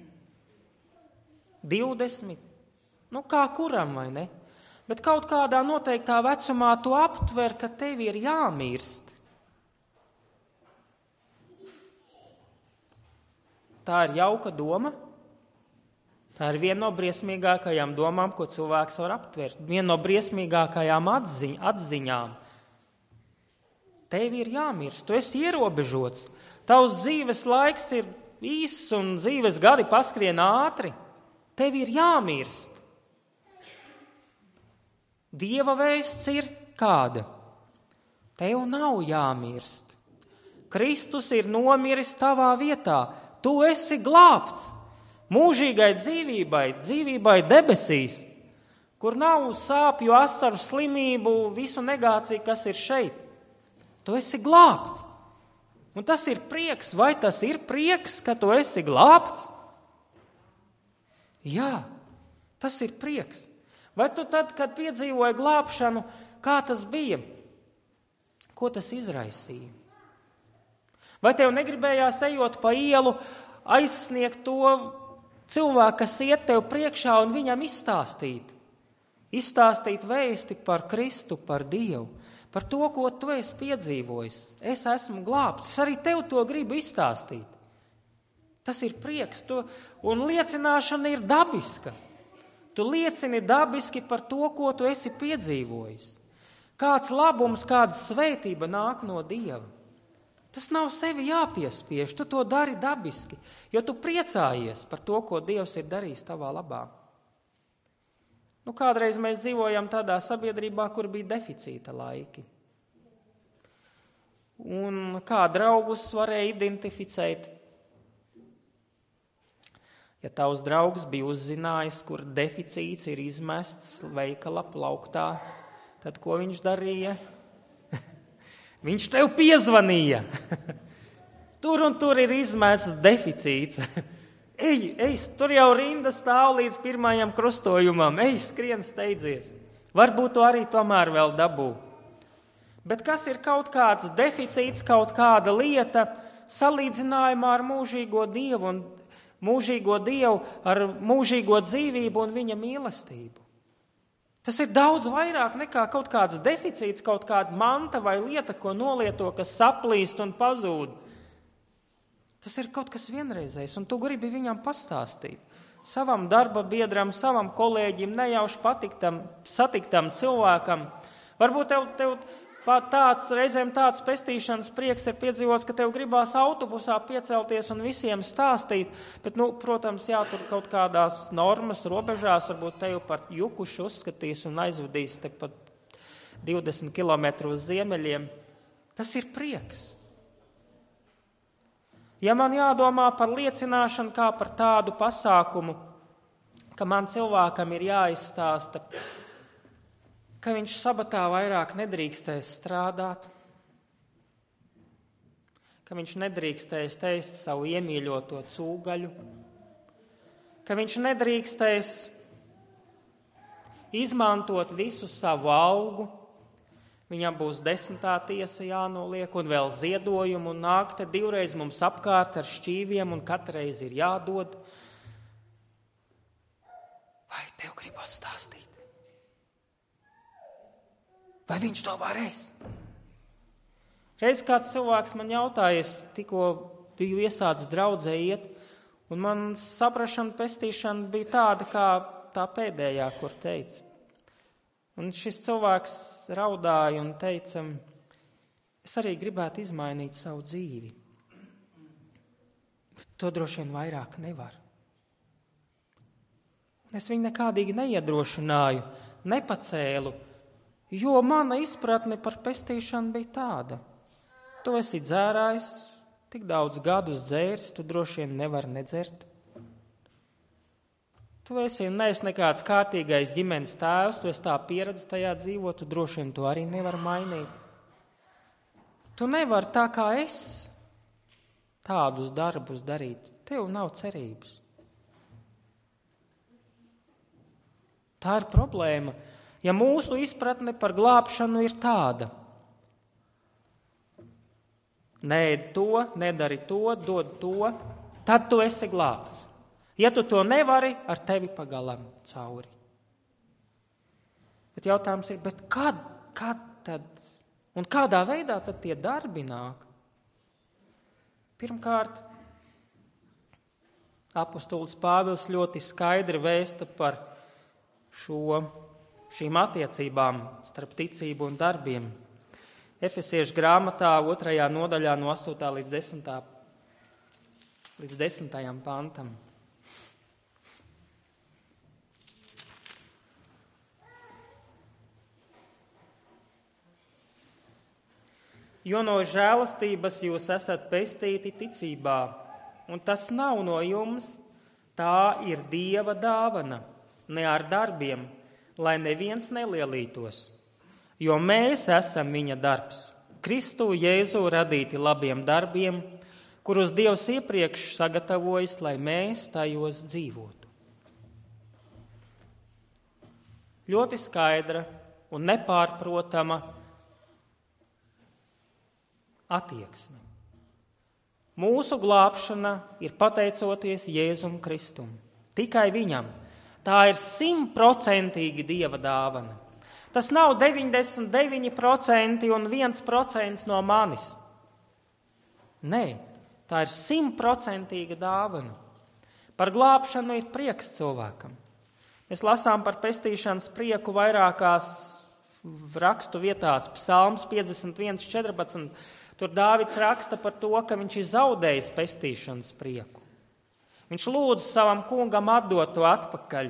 Divdesmit? Nu, kā kuram, vai ne? Bet kaut kādā noteiktā vecumā tu aptver, ka tev ir jāmirst. Tā ir jauka doma? Tā ir viena no briesmīgākajām domām, ko cilvēks var aptvert. Viena no briesmīgākajām atziņ, atziņām. Tev ir jāmirst, tu esi ierobežots. Tavs dzīves laiks ir īss un dzīves gadi paskrien ātri. Tev ir jāmirst. Dieva vēsts ir kāda? Tev nav jāmirst. Kristus ir nomiris tavā vietā. Tu esi glābts. Mūžīgai dzīvībai, dzīvībai debesīs, kur nav sāpju, asaru, slimību, visu negāciju, kas ir šeit. Tu esi glābts. Un tas ir prieks. Vai tas ir prieks, ka tu esi glābts? Jā, tas ir prieks. Vai tu tad, kad piedzīvoji glābšanu, kā tas bija? Ko tas izraisīja? Vai tev negribējās ejot pa ielu, aizsniegt to cilvēku, kas iet tev priekšā un viņam izstāstīt? Izstāstīt vēsti par Kristu, par Dievu, par to, ko tu esi piedzīvojis. Es esmu glābts, es arī tev to gribu izstāstīt. Tas ir prieks, to, un liecināšana ir dabiska. Tu liecini dabiski par to, ko tu esi piedzīvojis. Kāds labums, kāda svētība nāk no Dieva. Tas nav sevi jāpiespiež, tu to dari dabiski, jo tu priecājies par to, ko Dievs ir darījis tavā labā. Nu, kādreiz mēs dzīvojam tādā sabiedrībā, kur bija deficīta laiki. Un kā draugus varēja identificēt? Ja tavs draugs bija uzzinājis, kur deficīts ir izmests veikala plauktā, tad ko viņš darīja? Viņš tev piezvanīja. Tur un tur ir izmests deficīts. Ej, ej, tur jau rinda stāv līdz pirmajam krustojumam. Ej, skrien, steidzies. Varbūt tu arī tomēr vēl dabū. Bet kas ir kaut kāds deficīts, kaut kāda lieta salīdzinājumā ar mūžīgo Dievu un mūžīgo Dievu ar mūžīgo dzīvību un viņa mīlestību? Tas ir daudz vairāk nekā kaut kāds deficīts, kaut kāda manta vai lieta, ko nolieto, kas saplīst un pazūd. Tas ir kaut kas vienreizējs, un tu gribi viņam pastāstīt. Savam darba biedram, savam kolēģim, nejauši patiktam, satiktam cilvēkam. Varbūt tev, tev tāds, reizēm tāds pestīšanas prieks ir piedzīvots, ka tev gribās autobusā piecelties un visiem stāstīt, bet, nu, protams, jātur kaut kādās normas, robežās, varbūt tev par jukušu uzskatīs un aizvedīs te pat divdesmit kilometru uz ziemeļiem. Tas ir prieks. Ja man jādomā par liecināšanu kā par tādu pasākumu, ka man cilvēkam ir jāizstāsta, ka viņš sabatā vairāk nedrīkstēs strādāt, ka viņš nedrīkstēs ēst savu iemīļoto cūgaļu, ka viņš nedrīkstēs izmantot visu savu algu, viņam būs desmitā tiesa jānoliek un vēl ziedojumu un nāk te divreiz mums apkārt ar šķīviem un katreiz ir jādod. Vai tev gribas stāstīt? Vai viņš to varēs? Reiz kāds cilvēks man jautāja, es tikko biju iesācis draudzē iet, un man saprašana, pestīšana bija tāda, kā tā pēdējā, kur teica. Un šis cilvēks raudāja un teica, es arī gribētu izmainīt savu dzīvi, bet to droši vien vairāk nevar. Un es viņu nekādīgi neiedrošināju, nepacēlu, jo mana izpratne par pestīšanu bija tāda. Tu esi dzērājis, tik daudz gadus dzēris, tu droši vien nevari nedzert. Tu esi neesi nekāds kārtīgais ģimenes tēvs, tu esi tā pieredze tajā dzīvot, tu droši vien to arī nevar mainīt. Tu nevari tā kā es tādus darbus darīt. Tev nav cerības. Tā ir problēma. Ja mūsu izpratne par glābšanu ir tāda, neēd to, nedari to, dod to, tad tu esi glābts. Ja tu to nevari, ar tevi pagalam cauri. Bet jautājums ir, bet kad, kad tad, un kādā veidā tad tie darbi nāk? Pirmkārt, Apostols Pāvils ļoti skaidri vēsta par šo, šīm attiecībām starp ticību un darbiem. Efesiešu grāmatā otrajā nodaļā no astotā līdz desmitā līdz desmitajam pantam. Jo no žēlastības jūs esat pestīti ticībā, un tas nav no jums, tā ir Dieva dāvana, ne ar darbiem, lai neviens nelielītos. Jo mēs esam viņa darbs, Kristu Jēzu radīti labiem darbiem, kurus Dievs iepriekš sagatavojis, lai mēs tajos dzīvotu. Ļoti skaidra un nepārprotama attieksme. Mūsu glābšana ir pateicoties Jēzum Kristum. Tikai viņam. Tā ir simtprocentīgi Dieva dāvana. Tas nav deviņdesmit deviņi procenti un viens procents no manis. Nē, tā ir simtprocentīga dāvana. Par glābšanu ir prieks cilvēkam. Mēs lasām par pestīšanas prieku vairākās rakstu vietās. Psalms piecdesmit viens četrpadsmit. Tur Dāvids raksta par to, ka viņš ir zaudējis pestīšanas prieku. Viņš lūdz savam kungam atdot to atpakaļ.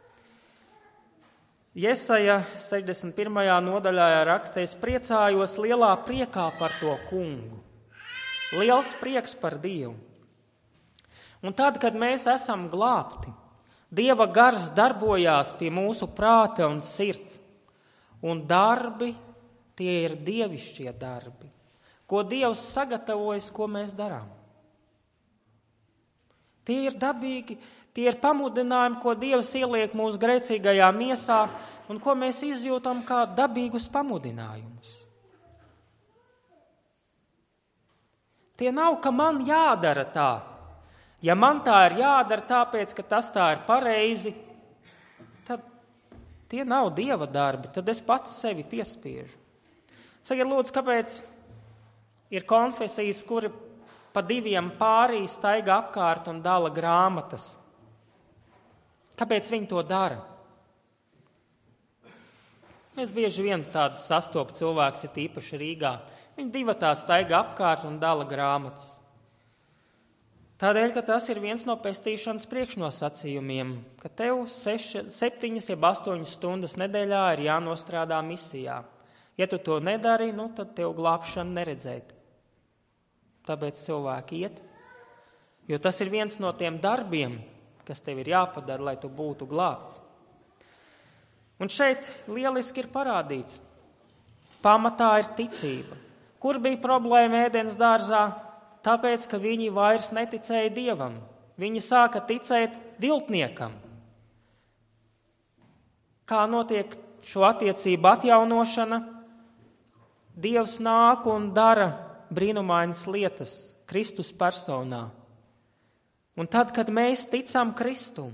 Jesaja sešdesmit pirmajā nodaļā raksta: es priecājos lielā priekā par to kungu. Liels prieks par Dievu. Un tad, kad mēs esam glābti, Dieva gars darbojās pie mūsu prāta un sirds. Un darbi, tie ir dievišķie darbi. Ko Dievs sagatavojas, ko mēs darām. Tie ir dabīgi, tie ir pamudinājumi, ko Dievs ieliek mūsu grēcīgajā miesā un ko mēs izjūtam kā dabīgus pamudinājumus. Tie nav, ka man jādara tā. Ja man tā ir jādara tāpēc, ka tas tā ir pareizi, tad tie nav Dieva darbi, tad es pats sevi piespiežu. Sakiet, lūdzu, kāpēc ir konfesijas, kuri pa diviem pārī staigā apkārt un dala grāmatas? Kāpēc viņi to dara? Mēs bieži vien tādas sastopu cilvēks, ir īpaši Rīgā. Viņi divatā staigā apkārt un dala grāmatas. Tādēļ, ka tas ir viens no pestīšanas priekšnosacījumiem, ka tev seši, septiņas, jeb astoņas stundas nedēļā ir jānostrādā misijā. Ja tu to nedari, nu, tad tev glābšana neredzēt. Tāpēc cilvēki iet, jo tas ir viens no tiem darbiem, kas tev ir jāpadara, lai tu būtu glābts. Un šeit lieliski ir parādīts. Pamatā ir ticība. Kur bija problēma Ēdenes dārzā? Tāpēc, ka viņi vairs neticēja Dievam. Viņi sāka ticēt viltniekam. Kā notiek šo attiecību atjaunošana? Dievs nāk un dara brīnumainas lietas Kristus personā. Un tad, kad mēs ticam Kristum,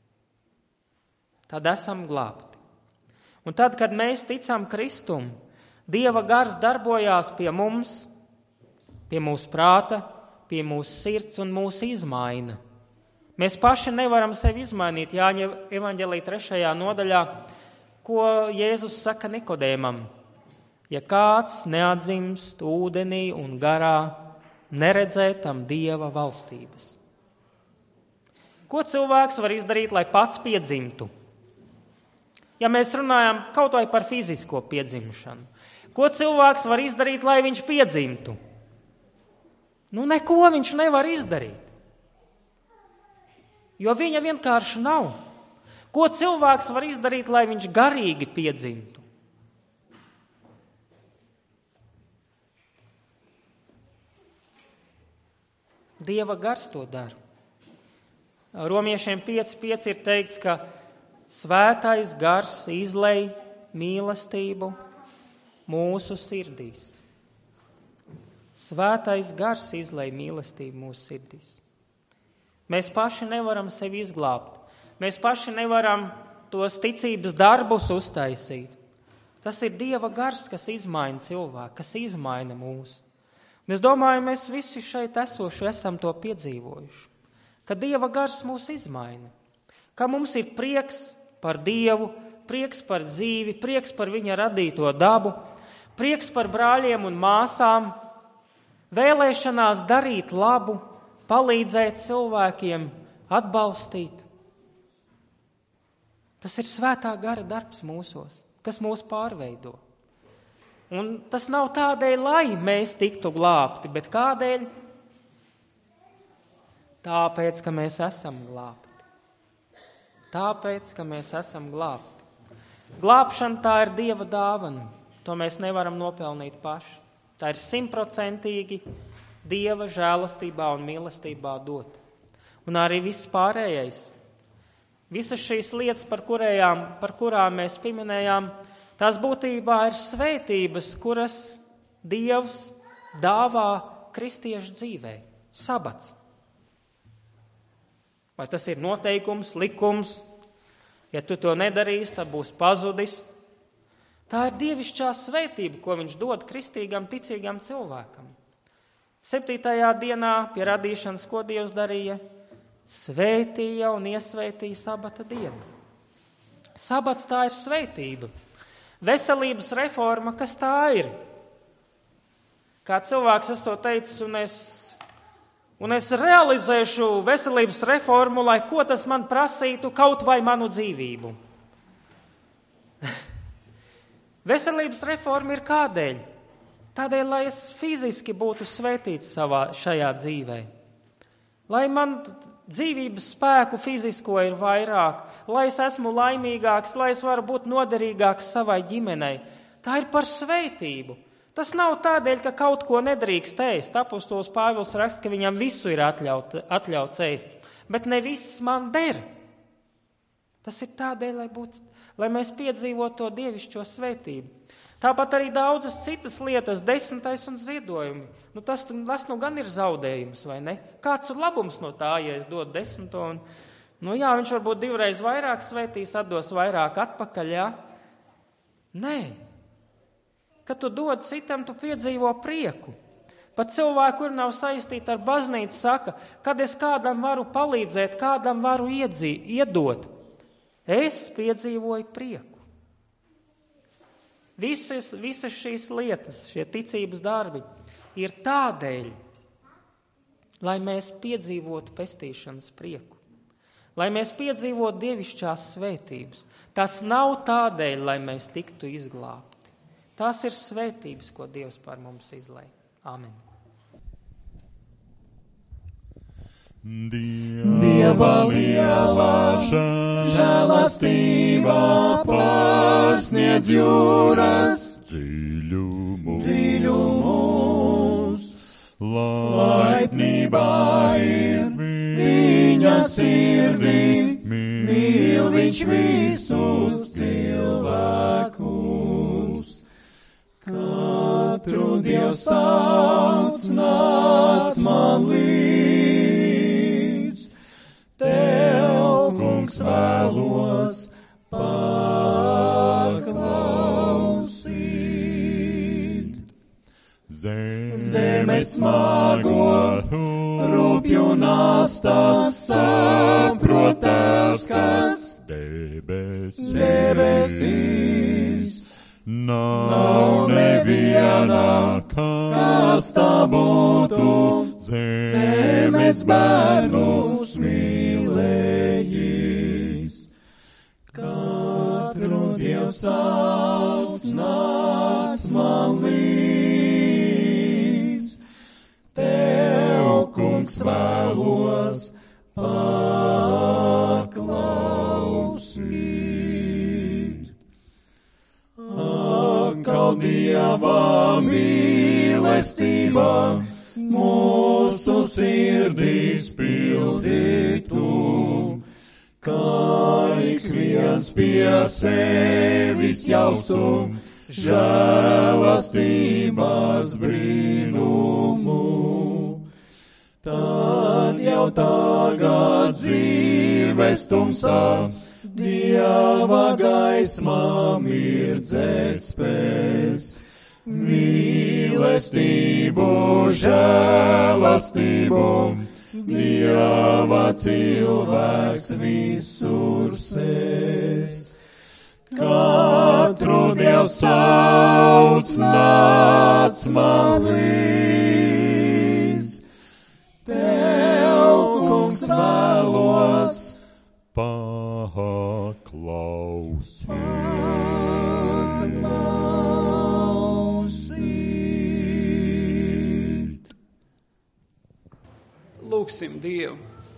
tad esam glābti. Un tad, kad mēs ticam Kristum, Dieva gars darbojās pie mums, pie mūsu prāta, pie mūsu sirds un mūsu izmaina. Mēs paši nevaram sevi izmainīt. Jāņa evaņģelija trešajā nodaļā, ko Jēzus saka Nikodēmam. Ja kāds neatzimst ūdenī un garā, neredzē tam Dieva valstības. Ko cilvēks var izdarīt, lai pats piedzimtu? Ja mēs runājam kaut vai par fizisko piedzimšanu, ko cilvēks var izdarīt, lai viņš piedzimtu? Nu, neko viņš nevar izdarīt, jo viņa vienkārši nav. Ko cilvēks var izdarīt, lai viņš garīgi piedzimtu? Dieva gars to dara. Romiešiem pieci pieci ir teikts, ka svētais gars izlej mīlestību mūsu sirdīs. Svētais gars izlej mīlestību mūsu sirdīs. Mēs paši nevaram sevi izglābt. Mēs paši nevaram tos ticības darbus uztaisīt. Tas ir Dieva gars, kas izmaina cilvēku, kas izmaina mūs. Un es domāju, mēs visi šeit esoši esam to piedzīvojuši. ka Dieva gars mūs izmaina, ka mums ir prieks par Dievu, prieks par dzīvi, prieks par viņa radīto dabu, prieks par brāļiem un māsām, vēlēšanās darīt labu, palīdzēt cilvēkiem, atbalstīt. Tas ir svētā gara darbs mūsos, kas mūs pārveido. Un tas nav tādēļ, lai mēs tiktu glābti, bet kādēļ? Tāpēc, ka mēs esam glābti. Tāpēc, ka mēs esam glābti. Glābšana tā ir Dieva dāvana. To mēs nevaram nopelnīt paši. Tā ir simtprocentīgi Dieva žēlastībā un mīlestībā dota. Un arī viss pārējais. Visas šīs lietas, par, kurējām, par kurām mēs pieminējām, tās būtībā ir svētības, kuras Dievs dāvā kristiešu dzīvē. Sabats. Vai tas ir noteikums, likums? Ja tu to nedarīsi, tad būs pazudis. Tā ir dievišķā svētība, ko viņš dod kristīgam, ticīgam cilvēkam. Septītajā dienā pie radīšanas, ko Dievs darīja? Svētīja un iesvētīja sabata dienu. Sabats tā ir svētība. Veselības reforma, kas tā ir? Kā cilvēks es to teicu, un es, un es realizēšu veselības reformu, lai ko tas man prasītu, kaut vai manu dzīvību. Veselības reforma ir kādēļ? Tādēļ, lai es fiziski būtu svētīts savā šajā dzīvē. Lai man dzīvības spēku fizisko ir vairāk, lai es esmu laimīgāks, lai es varu būt noderīgāks savai ģimenei. Tā ir par svētību. Tas nav tādēļ, ka kaut ko nedrīkst ēst. Apostols Pāvils raksta, ka viņam visu ir atļaut, atļauts ēst, bet ne viss man der. Tas ir tādēļ, lai, būt, lai mēs piedzīvotu to dievišķo svētību. Tāpat arī daudzas citas lietas, desmitais un ziedojumi. Nu, tas, tas nu gan ir zaudējums, vai ne? Kāds ir labums no tā, ja es dodu desmito? Un, nu jā, viņš varbūt divreiz vairāk svētīs, atdos vairāk atpakaļ, jā? Nē. Kad tu dod citam, tu piedzīvo prieku. Pat cilvēki, kur nav saistīti ar baznīcu, saka, kad es kādam varu palīdzēt, kādam varu iedzī, iedot, es piedzīvoju prieku. Visas, visas šīs lietas, šie ticības darbi, ir tādēļ, lai mēs piedzīvotu pestīšanas prieku, lai mēs piedzīvotu dievišķās svētības. Tas nav tādēļ, lai mēs tiktu izglābti. Tās ir svētības, ko Dievs par mums izlej. Amen. Dieva lielā žēlastība pārsniedz jūras dziļumus, dziļumus. Laipnībā ir viņa sirdī, mīl viņš visus cilvēkus. Katru Dievs sauc, nāc man līdz, tev, kungs, vēlos paklausīt. Zeme smago, rūpju nastas, saprotēvs, kas debesīs. debesīs. Nav neviena, kas tā būtu, zemes bērnus mīlējis. Katru Dievs sauc, nāc man līdz, tev, kungs, vēlos paklausīt. Atkal Dieva mīlestība mūsu sirdīs pildītu, kā ik viens pie sevis jaustu žēlastības brīnumu. Tad jau tagad dzīves tumsā Dieva gaismā mirdzēt spēs, mīlestību, žēlastību Dieva cilvēks visur sēs. Katru Dievs sauc, nāc man līdz. Tev, kungs, vēlos paklausīt. Paklausīt. Lūksim Dievu.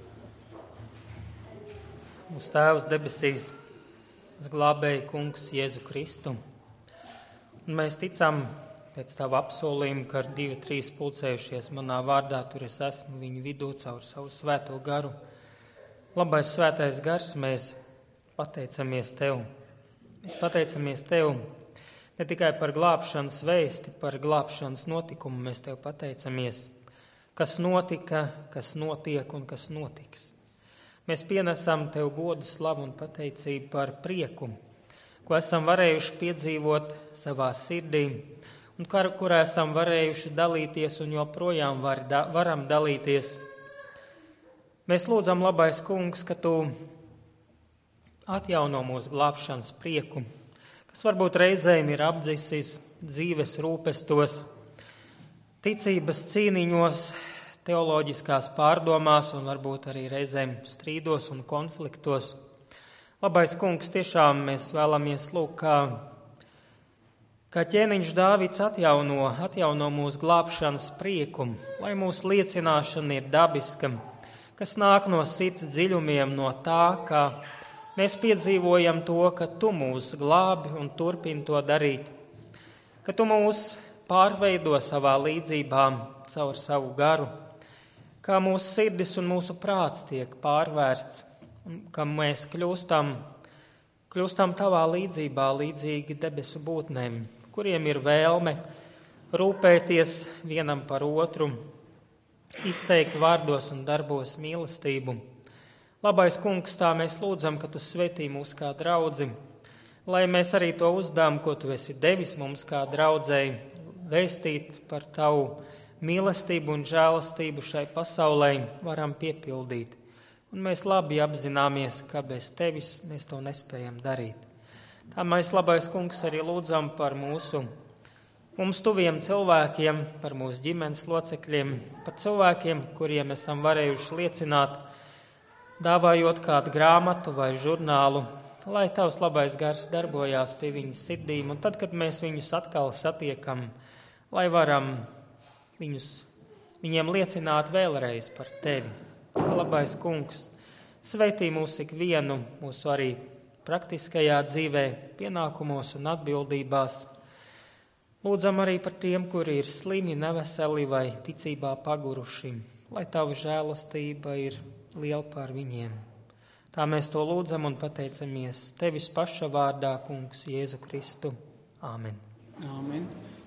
Mūsu Tēvs debesīs, uz glābēju kungs Jēzu Kristu. Un mēs ticam pēc Tava apsolījuma, ka ar divi, trīs pulcējušies manā vārdā, tur es esmu viņu vidū caur savu svēto garu. Labais svētais gars, mēs pateicamies Tev. Mēs pateicamies Tev ne tikai par glābšanas vēsti, par glābšanas notikumu, mēs Tev pateicamies, kas notika, kas notiek un kas notiks. Mēs pienesam Tev godu, slavu un pateicību par prieku, ko esam varējuši piedzīvot savā sirdī, un kar, kurā esam varējuši dalīties un joprojām var, da, varam dalīties. Mēs lūdzam, labais kungs, ka Tu atjauno mūsu glābšanas prieku, kas varbūt reizēm ir apdzisis dzīves rūpestos, ticības cīniņos, teoloģiskās pārdomās un varbūt arī reizēm strīdos un konfliktos. Labais kungs, tiešām mēs vēlamies lūgt, kā, kā ķēniņš Dāvids atjauno, atjauno mūsu glābšanas prieku, lai mūsu liecināšana ir dabiska, kas nāk no sirds dziļumiem, no tā, ka mēs piedzīvojam to, ka Tu mūs glābi un turpini to darīt, ka Tu mūs pārveido savā līdzībā caur savu garu, kā mūsu sirdis un mūsu prāts tiek pārvērsts, ka mēs kļūstam, kļūstam Tavā līdzībā, līdzīgi debesu būtnēm, kuriem ir vēlme rūpēties vienam par otru, izteikt vārdos un darbos mīlestību. Labais kungs, tā mēs lūdzam, ka Tu svētī mūs kā draudzi, lai mēs arī to uzdevumu, ko Tu esi devis mums kā draudzei, vēstīt par Tavu mīlestību un žēlastību šai pasaulē varam piepildīt. Un mēs labi apzināmies, ka bez Tevis mēs to nespējam darīt. Tā mēs, labais kungs, arī lūdzam par mūsu, mums tuviem cilvēkiem, par mūsu ģimenes locekļiem, par cilvēkiem, kuriem esam varējuši liecināt, dāvājot kādu grāmatu vai žurnālu, lai Tavs labais gars darbojās pie viņu sirdīm. Un tad, kad mēs viņus atkal satiekam, lai varam Viņus, viņiem liecināt vēlreiz par Tevi. Labais kungs, svētī mūs ikvienu, mūsu arī praktiskajā dzīvē, pienākumos un atbildībās. Lūdzam arī par tiem, kuri ir slimi, neveseli vai ticībā paguruši, lai Tava žēlastība ir liela pār viņiem. Tā mēs to lūdzam un pateicamies Tevis paša vārdā, kungs, Jēzu Kristu. Āmen. Āmen.